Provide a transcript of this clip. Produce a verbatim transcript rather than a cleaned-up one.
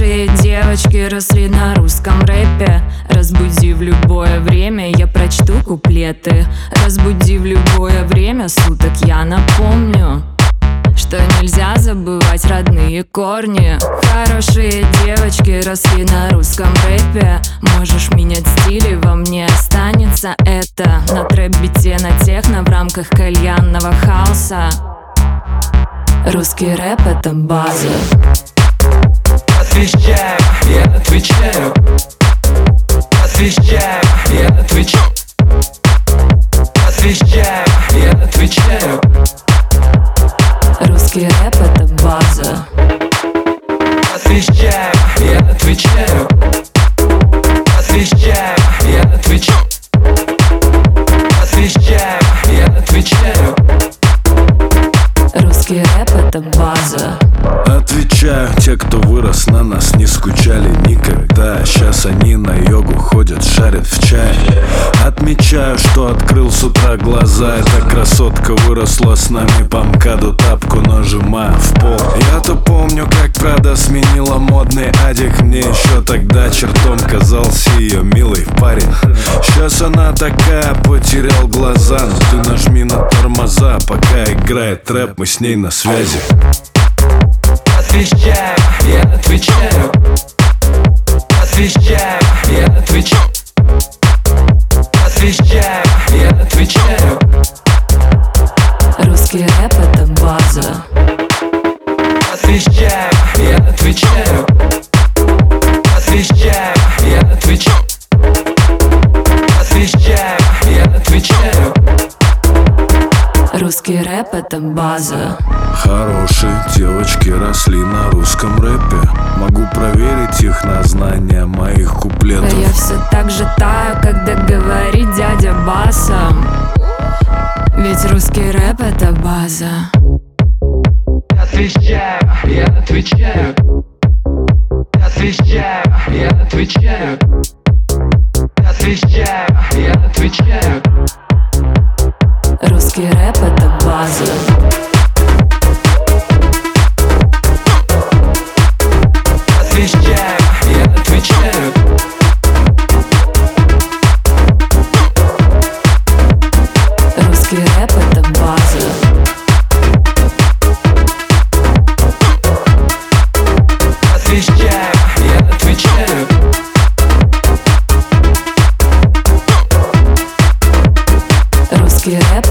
Хорошие девочки росли на русском рэпе. Разбуди в любое время, я прочту куплеты. Разбуди в любое время суток, я напомню, что нельзя забывать родные корни. Хорошие девочки росли на русском рэпе. Можешь менять стили, во мне останется это. На трэп-бите, на техно, в рамках кальянного хаоса. Русский рэп — это база. Отвечаю, я отвечаю. Отвечаю, я отвечаю. Отвечаю, я отвечаю. Русский рэп — это база. Отвечаю, я отвечаю. Отвечаю, я отвечаю. Отвечаю, я отвечаю. Русский рэп — это база. Отвечаю, те, кто вырос на нас, не скучали никогда. Сейчас они на йогу ходят, шарят в чае. Отмечаю, что открыл с утра глаза. Эта красотка выросла с нами по МКАДу, тапку нажимаю в пол. Я-то помню, как Прада сменила модный адик. Мне еще тогда чертом казался ее милый парень. Сейчас она такая, потерял глаза. Но ты нажми на тормоза, пока играет рэп, мы с ней на связи. Отвечаю, я отвечаю. Отвечаю, я отвечаю. Отвечаю, я отвечаю. Русский рэп — это база. Отвечаю, я отвечаю. Отвечаю, я отвечаю. Отвечаю, я отвечаю. Русский рэп — это база. Хорошие девочки росли на русском рэпе. Могу проверить их на знания моих А куплетов. я все так же таю, когда говорит дядя басом. Ведь русский рэп — это база. Отвечаю, я отвечаю. Отвечаю, я отвечаю. Отвечаю, я отвечаю. Русский рэп — это база. Отвечаю, я отвечаю. Русский рэп — это база. Отвечаю, я отвечаю. Русский рэп